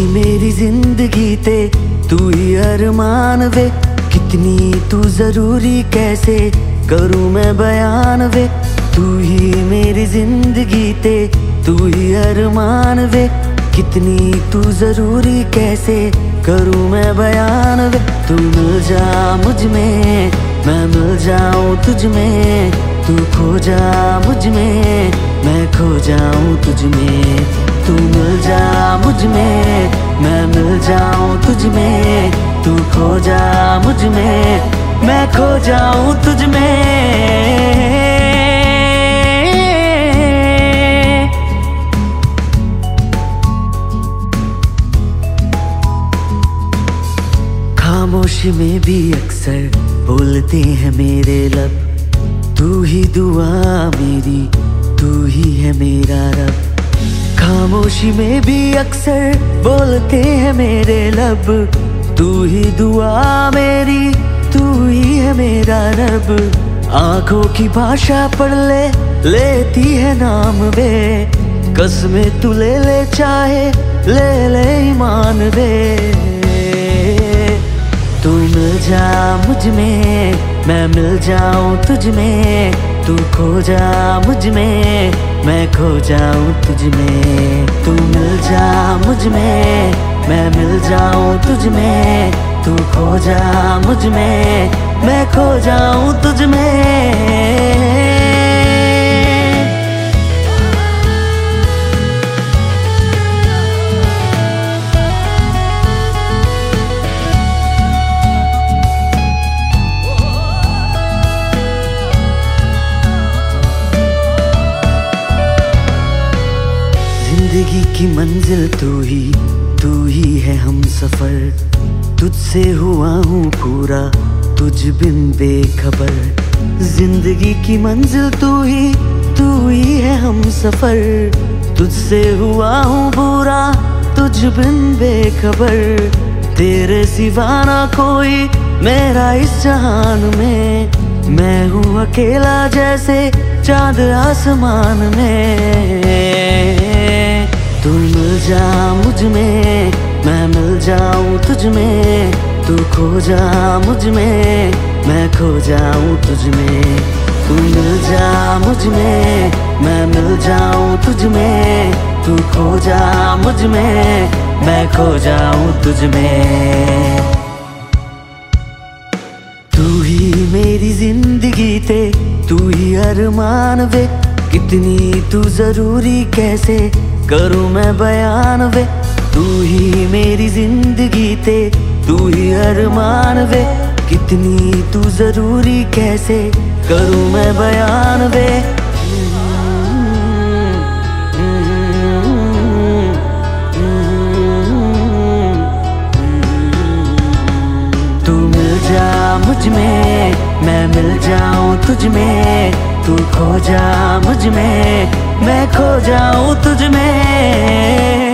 मेरी जिंदगी ते तू ही अरमान वे, कितनी तू जरूरी कैसे करूँ मैं बयान वे। तू ही मेरी जिंदगी ते तू ही अरमान वे, कितनी तू जरूरी कैसे करूँ मैं बयान वे। तू मिल जा मुझ में, मैं मिल जाऊँ तुझ में, तू खो जा मुझ में, मैं खो जाऊँ तुझ में। तू मिल जा मुझ में, मैं मिल जाऊँ तुझ में, तू खो जा मुझ में, मैं खो जाऊँ तुझ में। खामोशी में भी अक्सर बोलते हैं मेरे लब, तू ही दुआ मेरी, तू ही है मेरा रब। खामोशी में भी अक्सर बोलते हैं मेरे लब, तू ही दुआ मेरी, तू ही है मेरा रब। आंखों की भाषा पढ़ ले, लेती है नाम वे, कसमें तू ले ले चाहे ले ले ईमान वे। तू मिल जा मुझ में, मैं मिल जाऊँ तुझ में, तू खो जा मुझ में, मैं खो जाऊँ तुझ में। तू मिल जा मुझ में, मैं मिल जाऊँ तुझ में, तू खो जा मुझ में, मैं खो जाऊँ तुझ में। जिंदगी की मंजिल तू ही है हम सफर, तुझसे हुआ हूँ पूरा तुझ बिन बेखबर। जिंदगी की मंजिल तू ही है हम सफर, तुझसे हुआ हूँ पूरा तुझ बिन बेखबर। तेरे सिवा ना कोई मेरा इस जहान में, मैं हूँ अकेला जैसे चांद आसमान में। तू मिल जा मुझ में, मैं मिल जाऊँ तुझ में, तू खो जा मुझ में, मैं खो जाऊँ तुझ में। तू मिल जा मुझ में, मैं मिल जाऊँ तुझ में, तू खो जा मुझ में, मैं खो जाऊँ तुझ में। तू ही मेरी जिंदगी ते तू ही अरमान वे, कितनी तू जरूरी कैसे करूँ मैं बयान वे। तू ही मेरी जिंदगी ते तू ही अरमान वे, कितनी तू जरूरी कैसे करूँ मैं बयान वे। तू मिल जा मुझ में, मैं मिल जाऊँ तुझ में, तू खो जा मुझ में, मैं खो जाऊँ तुझ में।